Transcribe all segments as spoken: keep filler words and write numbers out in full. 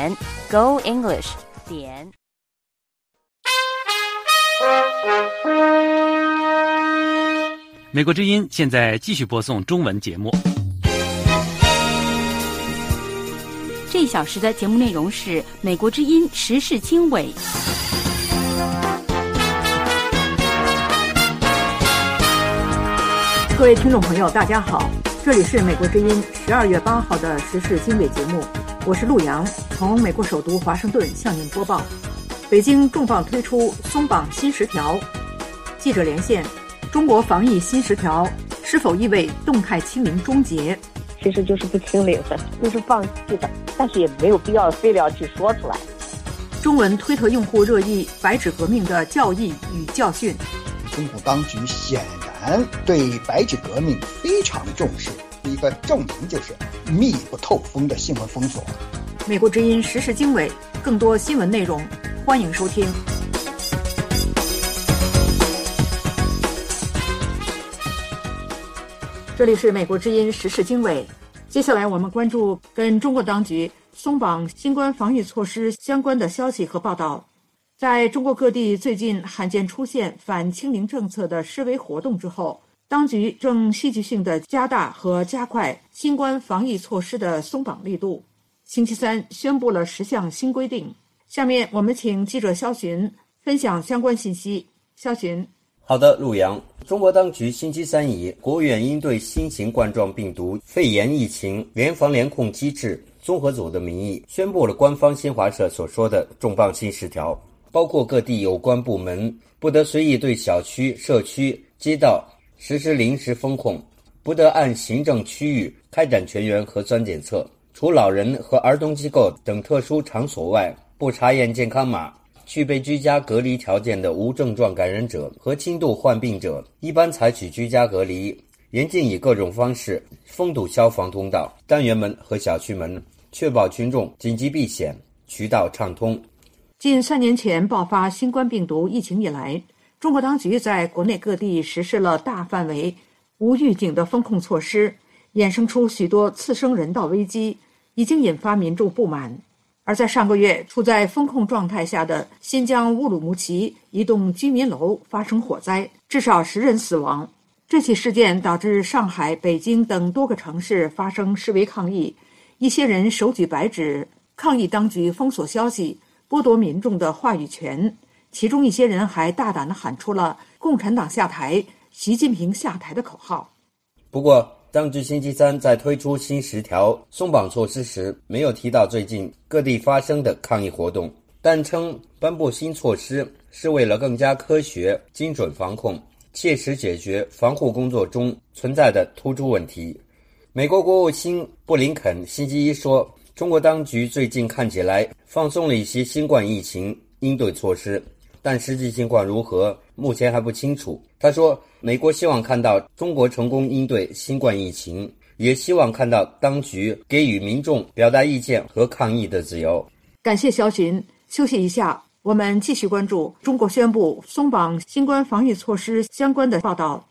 点 go english 点。 美国之音现在继续播送中文节目。 这一小时的节目内容是美国之音时事经纬。 各位听众朋友大家好，这里是美国之音十二月八号的时事经纬节目，我是陆洋，从美国首都华盛顿向您播报。北京重磅推出松绑新十条，记者连线，中国防疫新十条是否意味动态清零终结？ 其实就是不清零的，就是放弃的，但是也没有必要非要去说出来。 中文推特用户热议白纸革命的教义与教训。 中国当局显然对白纸革命非常重视，一个证明就是密不透风的新闻封锁。 美国之音时事经纬，更多新闻内容，欢迎收听。这里是美国之音时事经纬，接下来我们关注跟中国当局松绑新冠防疫措施相关的消息和报道。在中国各地最近罕见出现反清零政策的示威活动之后，当局正戏剧性地加大和加快新冠防疫措施的松绑力度。星期三宣布了十项新规定。下面我们请记者肖寻分享相关信息。肖寻。 好的，陆洋。中国当局星期三以国务院应对新型冠状病毒肺炎疫情联防联控机制综合组的名义，宣布了官方新华社所说的重磅新十条，包括各地有关部门不得随意对小区、社区、街道实施临时封控，不得按行政区域开展全员核酸检测，除老人和儿童机构等特殊场所外，不查验健康码。具备居家隔离条件的无症状感染者和轻度患病者一般采取居家隔离，严禁以各种方式封堵消防通道、单元门和小区门，确保群众紧急避险渠道畅通。 近三年前爆发新冠病毒疫情以来，中国当局在国内各地实施了大范围无预警的封控措施，衍生出许多次生人道危机，已经引发民众不满。而在上个月，处在封控状态下的新疆乌鲁木齐一栋居民楼发生火灾，至少十人死亡。这起事件导致上海、北京等多个城市发生示威抗议，一些人手举白纸抗议当局封锁消息，剥夺民众的话语权，其中一些人还大胆地喊出了共产党下台、习近平下台的口号。 不过当局星期三在推出新十条松绑措施时，没有提到最近各地发生的抗议活动，但称颁布新措施是为了更加科学、精准防控，切实解决防护工作中存在的突出问题。美国国务卿布林肯星期一说，中国当局最近看起来放松了一些新冠疫情应对措施，但实际情况如何，目前还不清楚。他说，美国希望看到中国成功应对新冠疫情，也希望看到当局给予民众表达意见和抗议的自由。 感谢肖寻。休息一下，我们继续关注中国宣布松绑新冠防疫措施相关的报道。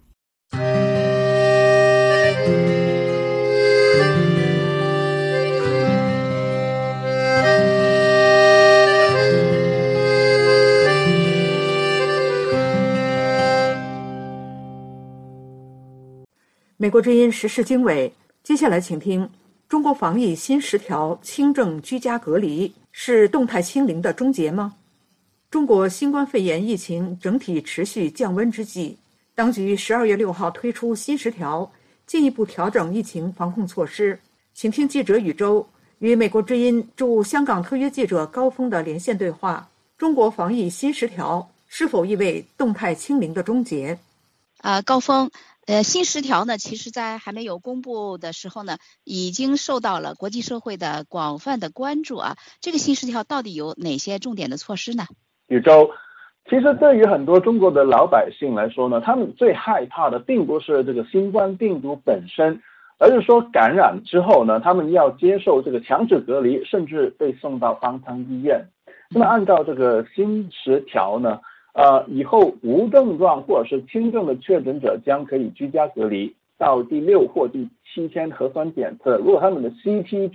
美国之音时事经纬，接下来请听中国防疫新十条轻症居家隔离是动态清零的终结吗？中国新冠肺炎疫情整体持续降温之际，当局十二月六号推出新十条，进一步调整疫情防控措施。请听记者宇宙与美国之音驻香港特约记者高峰的连线对话。中国防疫新十条是否意味动态清零的终结？ 呃，高峰。呃，新十条呢，其实在还没有公布的时候呢，已经受到了国际社会的广泛的关注啊。这个新十条到底有哪些重点的措施呢？ 宇宙，其实对于很多中国的老百姓来说呢，他们最害怕的并不是这个新冠病毒本身，而是说感染之后呢，他们要接受这个强制隔离，甚至被送到方舱医院。那么按照这个新十条呢，呃，以后无症状或者是轻症的确诊者将可以居家隔离到第六或第七天核酸检测，如果他们的 C T 值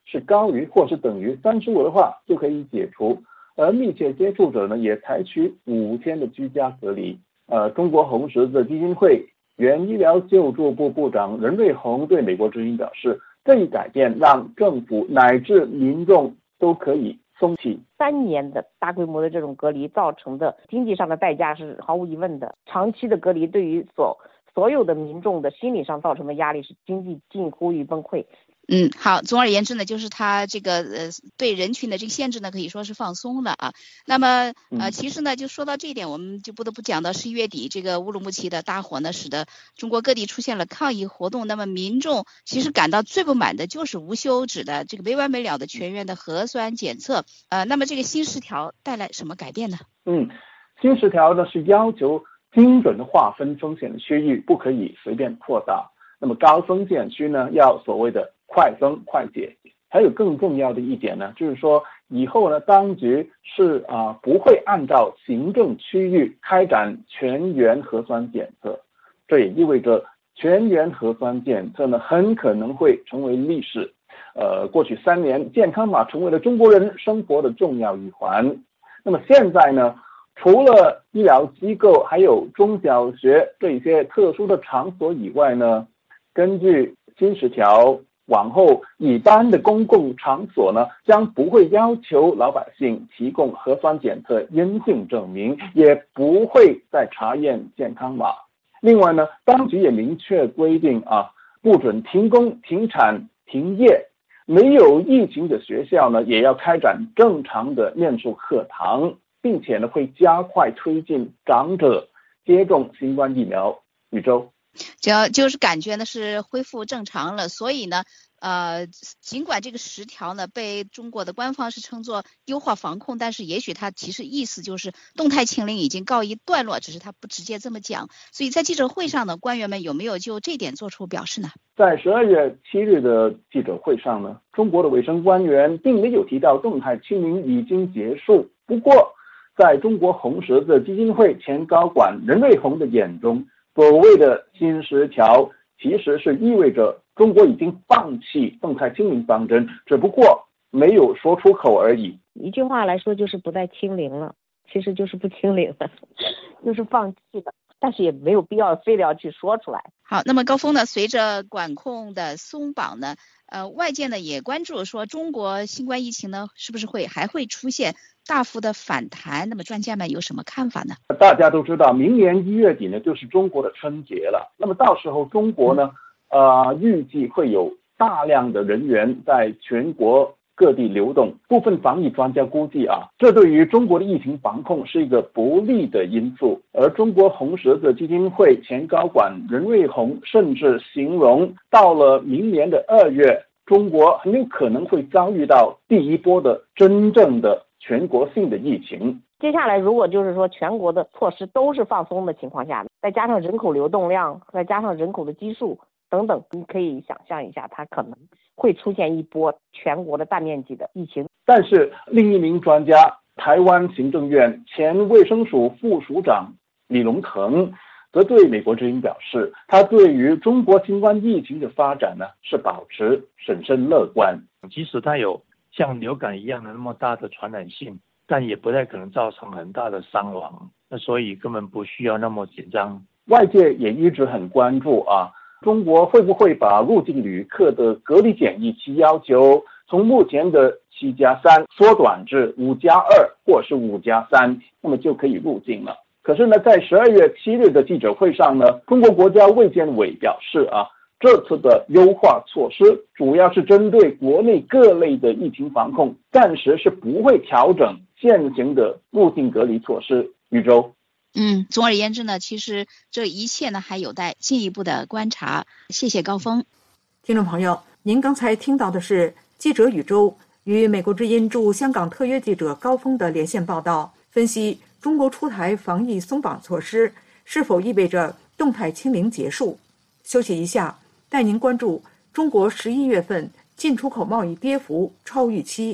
是高于或是等于三十五的话，就可以解除。而密切接触者呢，也采取五天的居家隔离。呃，中国红十字基金会原医疗救助部部长任瑞红对美国之音表示，这一改变让政府乃至民众都可以松气。 三年的大规模的这种隔离造成的经济上的代价是毫无疑问的，长期的隔离对于所所有的民众的心理上造成的压力是经济近乎于崩溃。 嗯，好，总而言之呢，就是他这个呃对人群的这个限制呢，可以说是放松了啊。那么呃，其实呢，就说到这一点，我们就不得不讲到十一月底这个乌鲁木齐的大火呢，使得中国各地出现了抗议活动。那么民众其实感到最不满的就是无休止的这个没完没了的全员的核酸检测。呃，那么这个新十条带来什么改变呢？ 嗯，新十条呢是要求精准的划分风险区域，不可以随便扩大。那么高风险区呢，要所谓的快封快解。还有更重要的一点呢，就是说以后呢，当局是啊、呃、不会按照行政区域开展全员核酸检测。这也意味着全员核酸检测呢，很可能会成为历史。呃，过去三年，健康码成为了中国人生活的重要一环。那么现在呢，除了医疗机构还有中小学这些特殊的场所以外呢，根据新十条，往后一般的公共场所呢，将不会要求老百姓提供核酸检测阴性证明，也不会再查验健康码。另外呢，当局也明确规定啊，不准停工、停产、停业。没有疫情的学校呢，也要开展正常的面授课堂，并且呢，会加快推进长者接种新冠疫苗。宇宙。 就就是感觉呢是恢复正常了，所以呢，呃，尽管这个十条呢被中国的官方是称作优化防控，但是也许它其实意思就是动态清零已经告一段落，只是他不直接这么讲。所以在记者会上呢，官员们有没有就这点做出表示呢？ 在十二月七日的记者会上呢，中国的卫生官员并没有提到动态清零已经结束。不过，在中国红十字基金会前高管任瑞红的眼中，所谓的新十条其实是意味着中国已经放弃动态清零方针，只不过没有说出口而已。 一句话来说就是不再清零了，其实就是不清零了，就是放弃的，但是也没有必要非得要去说出来。 好，那么高峰呢，随着管控的松绑呢，呃，外界呢也关注说中国新冠疫情呢是不是会还会出现大幅的反弹？那么专家们有什么看法呢？ 大家都知道，明年一月底呢就是中国的春节了。那么到时候中国呢，呃，预计会有大量的人员在全国各地流动。部分防疫专家估计啊，这对于中国的疫情防控是一个不利的因素。而中国红十字基金会前高管任瑞红甚至形容，到了明年的二月，中国很有可能会遭遇到第一波的真正的全国性的疫情。 接下来如果就是说全国的措施都是放松的情况下，再加上人口流动量，再加上人口的基数等等，你可以想象一下，它可能会出现一波全国的大面积的疫情。 但是另一名专家，台湾行政院前卫生署副署长李龙腾则对美国之音表示，他对于中国新冠疫情的发展呢是保持审慎乐观。 即使它有像流感一样的那么大的传染性，但也不太可能造成很大的伤亡，那所以根本不需要那么紧张。 外界也一直很关注啊，中国会不会把入境旅客的隔离检疫期要求从目前的七加三缩短至五加二或是五加三，那么就可以入境了。可是呢，在十二月七日的记者会上呢，中国国家卫健委表示啊，这次的优化措施主要是针对国内各类的疫情防控，暂时是不会调整现行的入境隔离措施。宇宙。 嗯，总而言之呢，其实这一切呢还有待进一步的观察。谢谢高峰。 听众朋友，您刚才听到的是记者宇宙与美国之音驻香港特约记者高峰的连线报道，分析中国出台防疫松绑措施是否意味着动态清零结束。休息一下，带您关注中国十一月份进出口贸易跌幅超预期。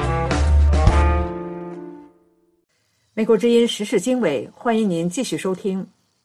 美国之音时事经纬，欢迎您继续收听。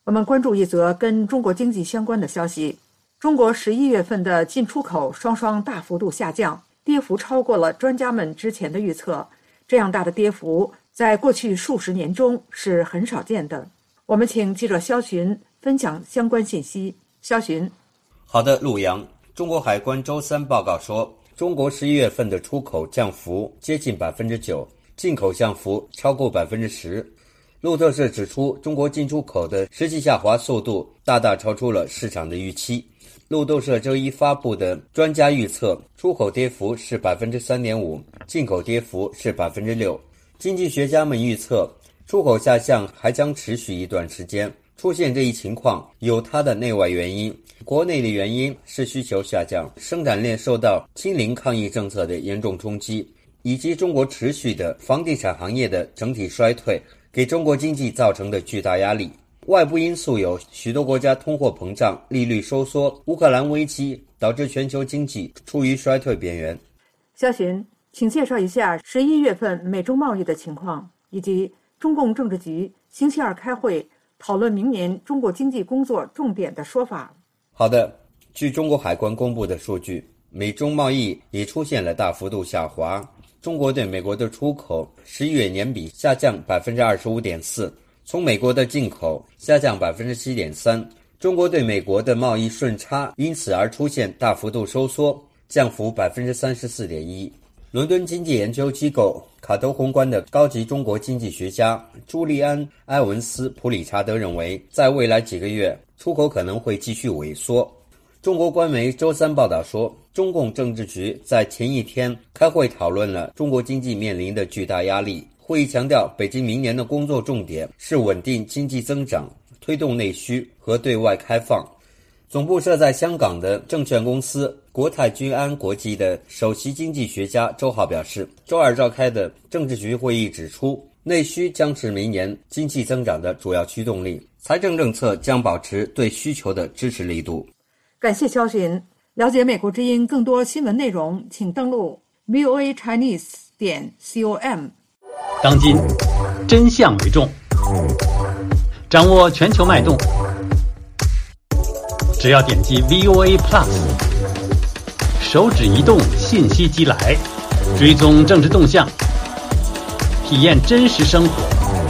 我们关注一则跟中国经济相关的消息。中国十一月份的进出口双双大幅度下降，跌幅超过了专家们之前的预测。这样大的跌幅在过去数十年中是很少见的。我们请记者肖寻分享相关信息。肖寻。 好的，陆阳。中国海关周三报告说，中国十一月份的出口降幅接近百分之九，进口降幅超过百分之十。路透社指出，中国进出口的实际下滑速度大大超出了市场的预期。路透社周一发布的专家预测，出口跌幅是 百分之三点五， 进口跌幅是 百分之六。 经济学家们预测，出口下降还将持续一段时间。出现这一情况有它的内外原因，国内的原因是需求下降，生产链受到清零抗疫政策的严重冲击，以及中国持续的房地产行业的整体衰退给中国经济造成的巨大压力。外部因素有许多国家通货膨胀、利率收缩、乌克兰危机，导致全球经济处于衰退边缘。 肖寻，请介绍一下十一月份美中贸易的情况，以及中共政治局星期二开会讨论明年中国经济工作重点的说法。 好的，据中国海关公布的数据，美中贸易也出现了大幅度下滑。中国对美国的出口十一月年比下降 百分之二十五点四， 从美国的进口下降 百分之七点三， 中国对美国的贸易顺差因此而出现大幅度收缩，降幅 百分之三十四点一。 伦敦经济研究机构卡头宏观的高级中国经济学家朱利安·埃文斯·普理查德认为，在未来几个月出口可能会继续萎缩。中国官媒周三报道说，中共政治局在前一天开会讨论了中国经济面临的巨大压力。会议强调，北京明年的工作重点是稳定经济增长、推动内需和对外开放。总部设在香港的证券公司国泰君安国际的首席经济学家周浩表示，周二召开的政治局会议指出，内需将是明年经济增长的主要驱动力，财政政策将保持对需求的支持力度。 感谢肖寻。了解美国之音更多新闻内容，请登录 v o a chinese 点 com。 当今真相为重，掌握全球脉动，只要点击 V O A Plus， 手指移动，信息即来，追踪政治动向，体验真实生活，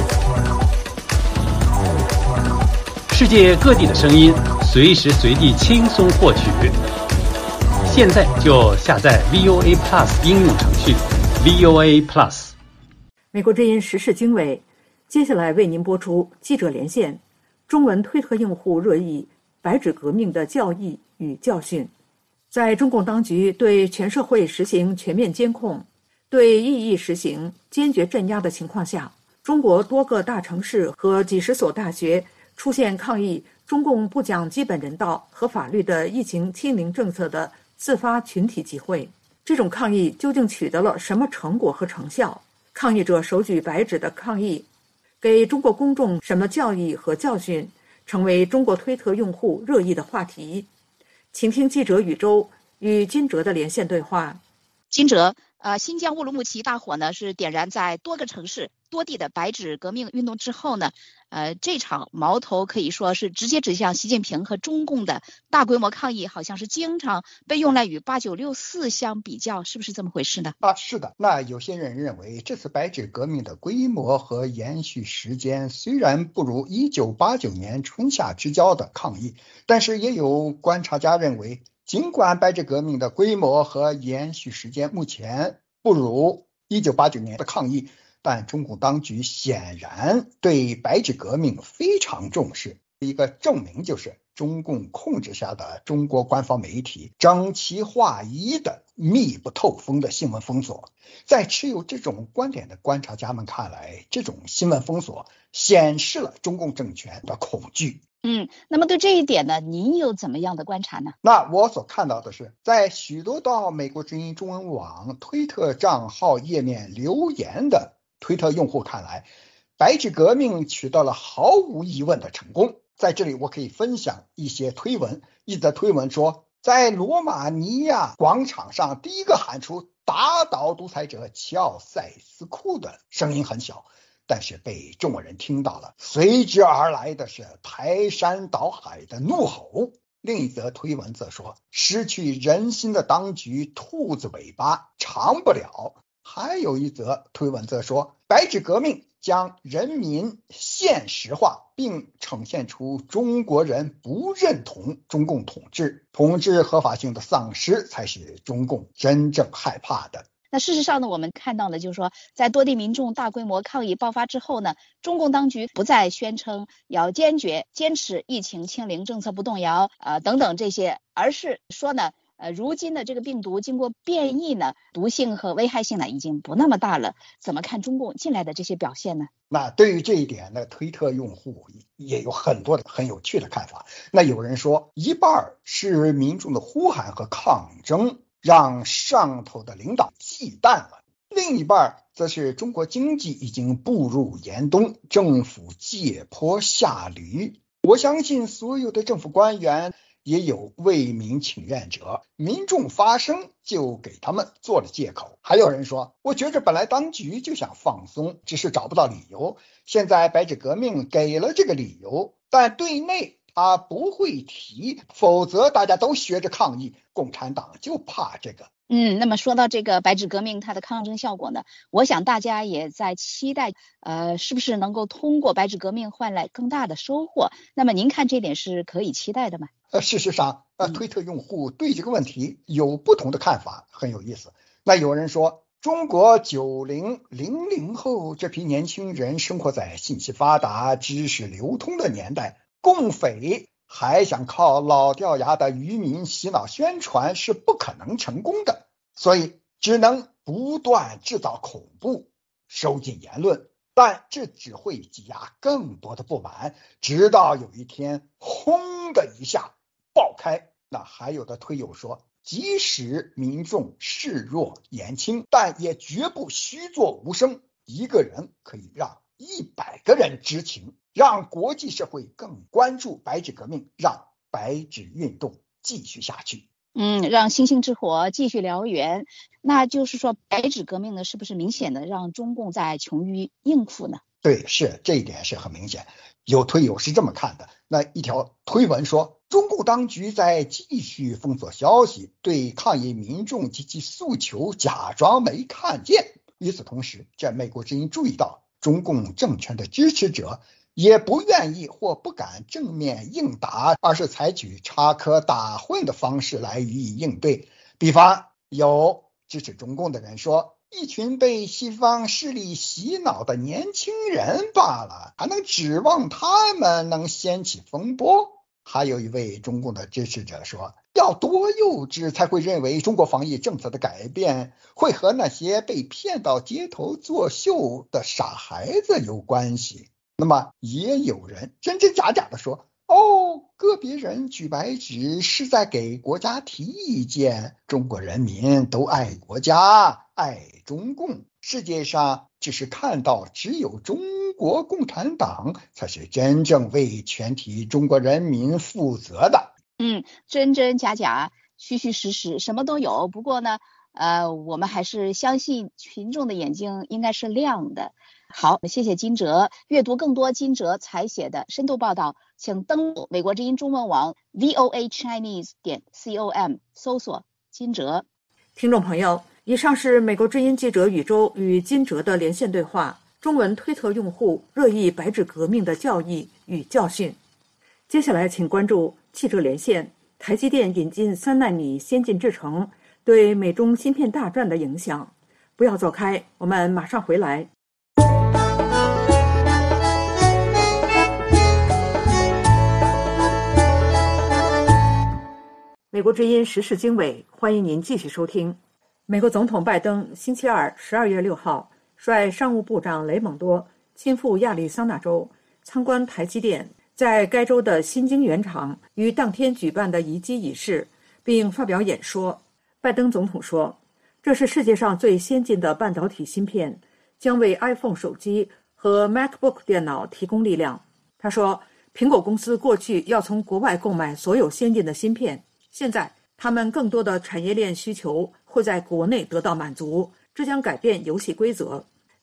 世界各地的声音，随时随地轻松获取。现在就下载 V O A Plus 应用程序 V O A Plus。 美国之音时事经纬，接下来为您播出记者连线，中文推特用户热议白纸革命的教义与教训。在中共当局对全社会实行全面监控，对异议实行坚决镇压的情况下，中国多个大城市和几十所大学出现抗议中共不讲基本人道和法律的疫情清零政策的自发群体集会。这种抗议究竟取得了什么成果和成效？抗议者手举白纸的抗议给中国公众什么教义和教训，成为中国推特用户热议的话题。请听记者宇宙与金哲的连线对话。 金哲，呃，新疆乌鲁木齐大火呢是点燃在多个城市多地的白纸革命运动之后呢，呃，这场矛头可以说是直接指向习近平和中共的大规模抗议，好像是经常被用来与八九六四相比较，是不是这么回事呢？ 啊，是的。那有些人认为，这次白纸革命的规模和延续时间虽然不如一九八九年春夏之交的抗议，但是也有观察家认为，尽管白纸革命的规模和延续时间目前不如一九八九年的抗议，但中共当局显然对白纸革命非常重视。一个证明就是中共控制下的中国官方媒体整齐划一的密不透风的新闻封锁。在持有这种观点的观察家们看来，这种新闻封锁显示了中共政权的恐惧。 嗯，那么对这一点呢，您有怎么样的观察呢？ 那我所看到的是，在许多到美国之音中文网推特账号页面留言的推特用户看来，白纸革命取得了毫无疑问的成功。在这里我可以分享一些推文。一则推文说，在罗马尼亚广场上第一个喊出打倒独裁者乔塞斯库的声音很小， 但是被中国人听到了，随之而来的是排山倒海的怒吼。另一则推文则说，失去人心的当局兔子尾巴长不了。还有一则推文则说，白纸革命将人民现实化，并呈现出中国人不认同中共统治，统治合法性的丧失才是中共真正害怕的。 那事实上呢，我们看到了，就是说，在多地民众大规模抗议爆发之后呢，中共当局不再宣称要坚决坚持疫情清零政策不动摇，呃等等这些，而是说呢，呃，如今的这个病毒经过变异呢，毒性和危害性呢已经不那么大了。怎么看中共近来的这些表现呢？ 那对于这一点呢，推特用户也有很多的很有趣的看法。那有人说，一半是民众的呼喊和抗争让上头的领导忌惮了，另一半则是中国经济已经步入严冬，政府借坡下驴。我相信所有的政府官员也有为民请愿者，民众发声就给他们做了借口。还有人说，我觉着本来当局就想放松，只是找不到理由，现在白纸革命给了这个理由，但对内他不会提，否则大家都学着抗议，共产党就怕这个。 嗯，那么说到这个白纸革命它的抗争效果呢，我想大家也在期待，呃，是不是能够通过白纸革命换来更大的收获？那么您看这点是可以期待的吗？ 呃，事实上，呃，推特用户对这个问题有不同的看法，很有意思。那有人说，中国九零零零后这批年轻人生活在信息发达、知识流通的年代，共匪还想靠老掉牙的愚民洗脑宣传是不可能成功的，所以只能不断制造恐怖，收紧言论，但这只会挤压更多的不满，直到有一天轰的一下爆开。那还有的推友说，即使民众视若言轻，但也绝不虚作无声，一个人可以让一百个人知情，让国际社会更关注白纸革命，让白纸运动继续下去。 嗯，让星星之火继续燎原。那就是说，白纸革命呢，是不是明显的让中共在穷于应付呢？ 对，是，这一点是很明显。有推友是这么看的，那一条推文说，中共当局在继续封锁消息，对抗议民众及其诉求假装没看见。与此同时，这美国之音注意到，中共政权的支持者也不愿意或不敢正面应答，而是采取插科打诨的方式来予以应对。比方有支持中共的人说，一群被西方势力洗脑的年轻人罢了，还能指望他们能掀起风波？还有一位中共的支持者说，要多幼稚才会认为中国防疫政策的改变会和那些被骗到街头作秀的傻孩子有关系。那么也有人真真假假的说，哦，个别人举白纸是在给国家提意见，中国人民都爱国家爱中共，世界上只是看到只有中国共产党才是真正为全体中国人民负责的。 嗯，真真假假，虚虚实实，什么都有。不过呢，呃，我们还是相信群众的眼睛应该是亮的。好，谢谢金哲。阅读更多金哲采写的深度报道，请登录美国之音中文网 v o a chinese 点 com 搜索金哲。 听众朋友，以上是美国之音记者宇宙与金哲的连线对话，中文推特用户热议白纸革命的教义与教训。接下来请关注汽车连线，台积电引进三纳米先进制程对美中芯片大战的影响。不要走开，我们马上回来。美国之音时事经纬，欢迎您继续收听。美国总统拜登星期二十二月六号率商务部长雷蒙多亲赴亚利桑那州参观台积电在该州的新晶圆厂于当天举办的移机仪式，并发表演说。拜登总统说，这是世界上最先进的半导体芯片，将为 iPhone 手机和 MacBook 电脑提供力量。他说，苹果公司过去要从国外购买所有先进的芯片，现在他们更多的产业链需求会在国内得到满足，这将改变游戏规则。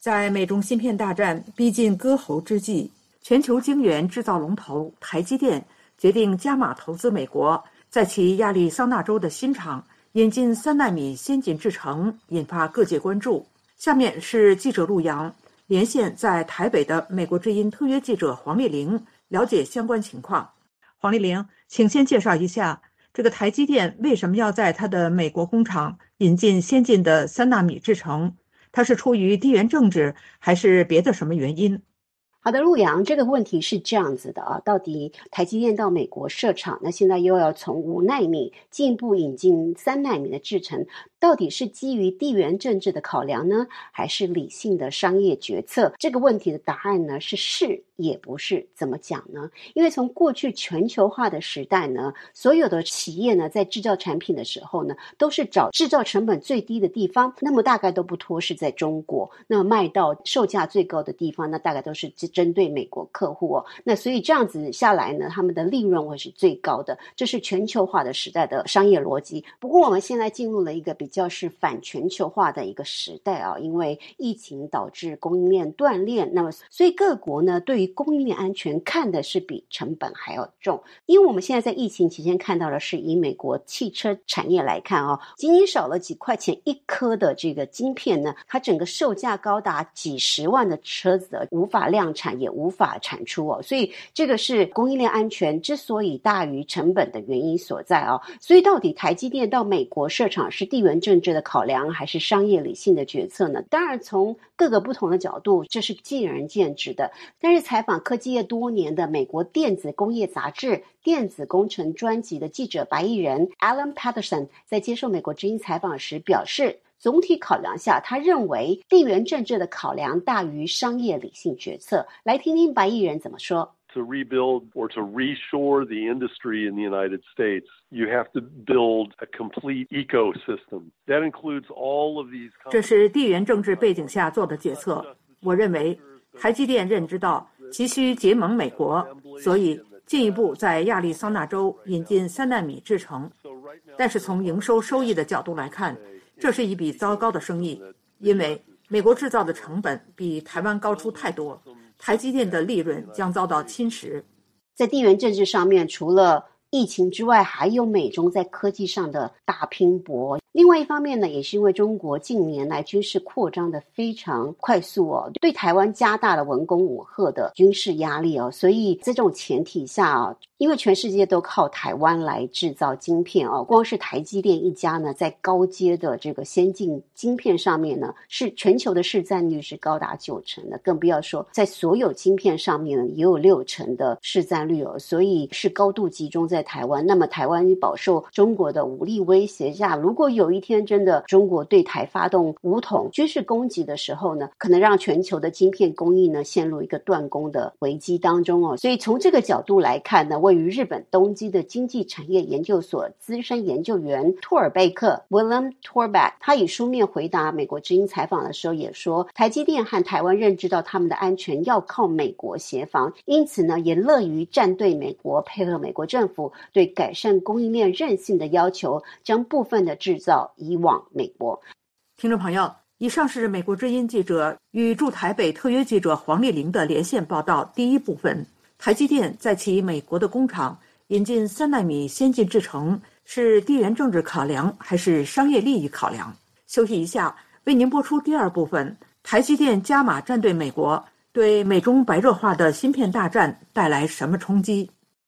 在美中芯片大战逼近割喉之际，全球晶圆制造龙头台积电决定加码投资美国，在其亚利桑那州的新厂引进三奈米先进制程，引发各界关注。下面是记者陆洋连线在台北的美国之音特约记者黄丽玲，了解相关情况。黄丽玲，请先介绍一下这个台积电为什么要在它的美国工厂引进先进的三纳米制程？它是出于地缘政治，还是别的什么原因？ 好的，陆洋，这个问题是这样子的啊，到底台积电到美国设厂，那现在又要从五奈米进一步引进三奈米的制程，到底是基于地缘政治的考量呢，还是理性的商业决策？这个问题的答案呢是是也不是。怎么讲呢？因为从过去全球化的时代呢，所有的企业呢在制造产品的时候呢，都是找制造成本最低的地方，那么大概都不脱是在中国，那么卖到售价最高的地方，那大概都是针对美国客户哦。那所以这样子下来呢，他们的利润会是最高的，这是全球化的时代的商业逻辑。不过我们现在进入了一个比较是反全球化的一个时代啊，因为疫情导致供应链断裂，那么所以各国呢对于供应链安全看的是比成本还要重。因为我们现在在疫情期间看到的是，以美国汽车产业来看啊，仅仅少了几块钱一颗的这个晶片呢，它整个售价高达几十万的车子的无法量产也无法产出哦，所以这个是供应链安全之所以大于成本的原因所在哦。所以到底台积电到美国设厂是地缘政治的考量，还是商业理性的决策呢？当然从各个不同的角度，这是见仁见智的。但是采访科技业多年的美国电子工业杂志电子工程专辑的记者白毅人 Alan Patterson 在接受美国之音采访时表示，总体考量下，他认为地缘政治的考量大于商业理性决策。来听听白毅人怎么说。 To rebuild or to reshore the industry in the United States, you have to build a complete ecosystem. That includes all of these. 这是地缘政治背景下做的决策。我认为台积电认知到急需结盟美国，所以进一步在亚利桑那州引进三奈米制程。但是从营收收益的角度来看，这是一笔糟糕的生意，因为美国制造的成本比台湾高出太多，台积电的利润将遭到侵蚀。 在地缘政治上面，除了疫情之外，还有美中在科技上的大拼搏。另外一方面呢，也是因为中国近年来军事扩张的非常快速哦，对台湾加大了文攻武吓的军事压力哦，所以在这种前提下啊，因为全世界都靠台湾来制造晶片哦，光是台积电一家呢，在高阶的这个先进晶片上面呢，是全球的市占率是高达九成的，更不要说在所有晶片上面呢，也有六成的市占率哦，所以是高度集中在台湾。那么台湾饱受中国的武力威胁下，如果有有一天真的中国对台发动武统军事攻击的时候呢，可能让全球的晶片工艺呢陷入一个断供的危机当中哦。所以从这个角度来看呢，位于日本东京的经济产业研究所资深研究员托尔贝克 William Torbeck， 他以书面回答美国之音采访的时候也说，台积电和台湾认知到他们的安全要靠美国协防，因此呢也乐于站队美国，配合美国政府对改善供应链韧性的要求，将部分的制造移往美国。 听众朋友，以上是美国之音记者与驻台北特约记者黄丽玲的连线报道第一部分。台积电在其美国的工厂引进三奈米先进制程，是地缘政治考量还是商业利益考量？休息一下，为您播出第二部分。台积电加码站队美国，对美中白热化的芯片大战带来什么冲击？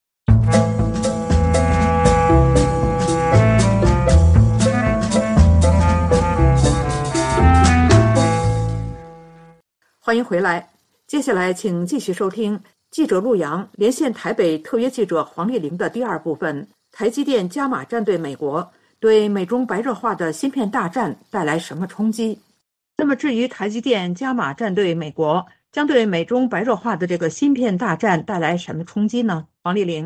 欢迎回来，接下来请继续收听记者陆洋连线台北特约记者黄丽玲的第二部分。台积电加码站队美国，对美中白热化的芯片大战带来什么冲击？那么至于台积电加码站队美国，将对美中白热化的这个芯片大战带来什么冲击呢？黄丽玲。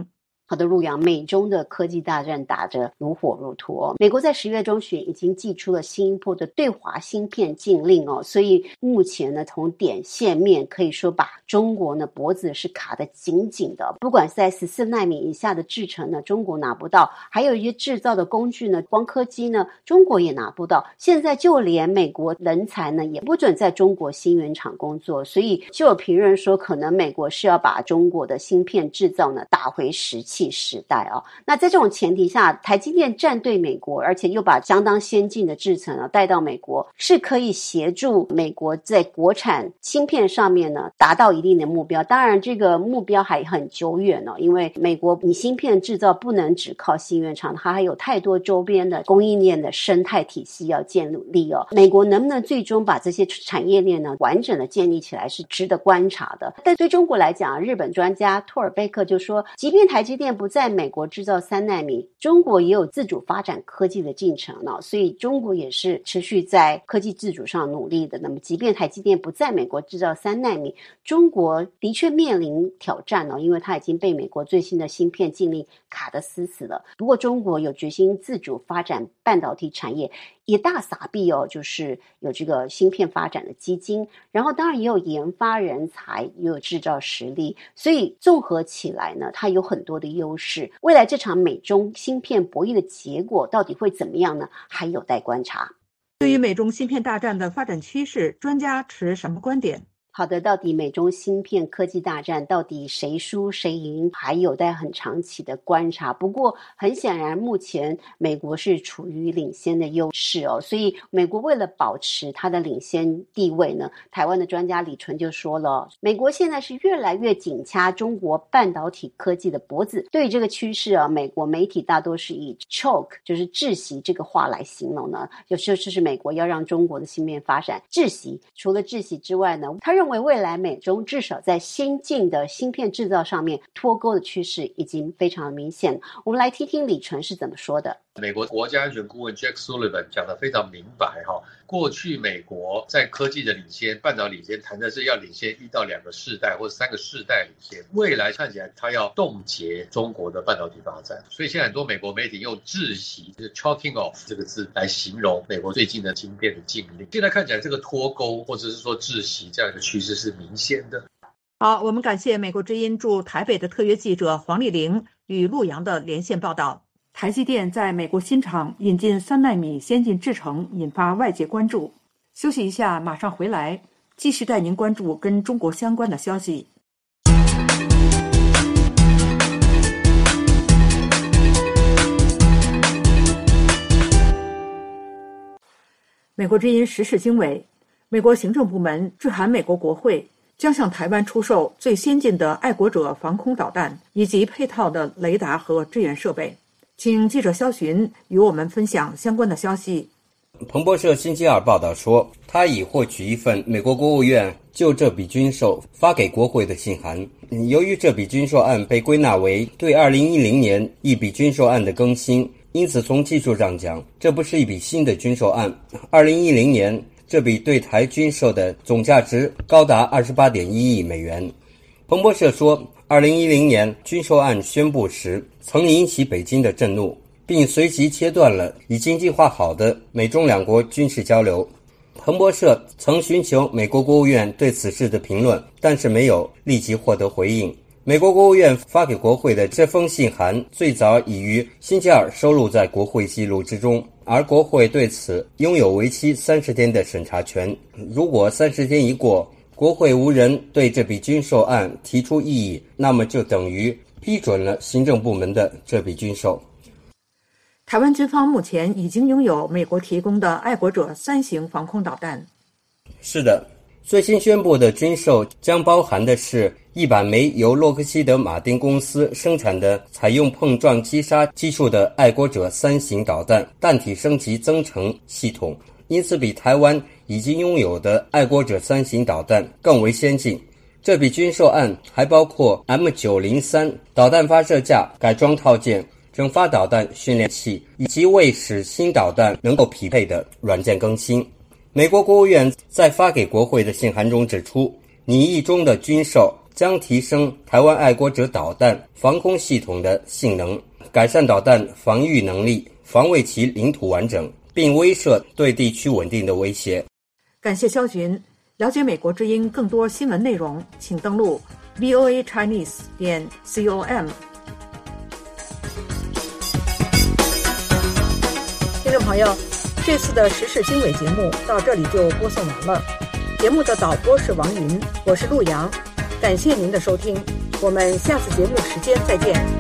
好的，陆阳，美中的科技大战打着如火如荼哦。美国在十月中旬已经祭出了新一波的对华芯片禁令哦，所以目前呢，从点线面可以说把中国呢脖子是卡得紧紧的。不管是在十四奈米以下的制程呢，中国拿不到，还有一些制造的工具呢，光刻机呢，中国也拿不到。现在就连美国人才呢，也不准在中国芯圆厂工作，所以就有评论说，可能美国是要把中国的芯片制造呢打回石器时代哦。那在这种前提下，台积电站对美国，而且又把相当先进的制程啊带到美国，是可以协助美国在国产芯片上面呢达到一定的目标。当然这个目标还很久远哦，因为美国你芯片制造不能只靠芯圆厂，它还有太多周边的供应链的生态体系要建立哦。美国能不能最终把这些产业链呢完整的建立起来，是值得观察的。但对中国来讲，日本专家托尔贝克就说，即便台积电不在美国制造三奈米，中国也有自主发展科技的进程呢，所以中国也是持续在科技自主上努力的。那么即便台积电不在美国制造三奈米，中国的确面临挑战呢，因为它已经被美国最新的芯片禁令卡得死死了。不过中国有决心自主发展半导体产业，也大撒币哦，就是有这个芯片发展的基金，然后当然也有研发人才，也有制造实力，所以综合起来呢，它有很多的优势。未来这场美中芯片博弈的结果到底会怎么样呢？还有待观察。 对于美中芯片大战的发展趋势，专家持什么观点？ 好的，到底美中芯片科技大战到底谁输谁赢，还有待很长期的观察。不过很显然目前美国是处于领先的优势哦，所以美国为了保持它的领先地位呢，台湾的专家李纯就说了，美国现在是越来越紧掐中国半导体科技的脖子。对于这个趋势啊，美国媒体大多是以 choke 就是窒息这个话来形容呢，有时候就是美国要让中国的芯片发展窒息。除了窒息之外呢，他认为未来美中至少在先进的芯片制造上面脱钩的趋势已经非常明显。我们来听听李纯是怎么说的。 美国国家安全顾问 Jack Sullivan 讲得非常明白哈，过去美国在科技的领先、半导体领先，谈的是要领先一到两个世代或者三个世代领先。未来看起来它要冻结中国的半导体发展，所以现在很多美国媒体用窒息，就是 choking off 这个字来形容美国最近的芯片的禁令。现在看起来这个脱钩或者是说窒息这样一个趋势是明显的。 好，我们感谢美国之音驻台北的特约记者黄丽玲与陆阳的连线报道。台积电在美国新厂引进三奈米先进制程，引发外界关注。休息一下，马上回来，继续带您关注跟中国相关的消息。美国之音时事经纬，美国行政部门致函美国国会，将向台湾出售最先进的爱国者防空导弹以及配套的雷达和支援设备。请记者肖寻与我们分享相关的消息。 彭博社星期二报道说，他已获取一份美国国务院就这笔军售发给国会的信函。由于这笔军售案被归纳为对二零一零年一笔军售案的更新，因此从技术上讲，这不是一笔新的军售案。二零一零年这笔对台军售的总价值高达 二十八点一亿美元。彭博社说，二零一零年军售案宣布时曾引起北京的震怒，并随即切断了已经计划好的美中两国军事交流。彭博社曾寻求美国国务院对此事的评论，但是没有立即获得回应。美国国务院发给国会的这封信函最早已于星期二收录在国会记录之中，而国会对此拥有为期三十天的审查权。如果三十天一过，国会无人对这笔军售案提出异议，那么就等于批准了行政部门的这笔军售。 台湾军方目前已经拥有美国提供的爱国者三型防空导弹。 是的，最新宣布的军售将包含的是一百枚由洛克希德马丁公司生产的采用碰撞击杀技术的爱国者三型导弹弹体升级增程系统，因此比台湾已经拥有的爱国者三型导弹更为先进。这笔军售案还包括 M 九零三 导弹发射架改装套件、整发导弹训练器以及为使新导弹能够匹配的软件更新。美国国务院在发给国会的信函中指出，拟议中的军售将提升台湾爱国者导弹防空系统的性能，改善导弹防御能力，防卫其领土完整，并威慑对地区稳定的威胁。 感谢肖群。了解美国之音更多新闻内容，请登录 v o a chinese 点 com。听众朋友，这次的时事经纬节目到这里就播送完了。节目的导播是王云，我是陆阳，感谢您的收听，我们下次节目时间再见。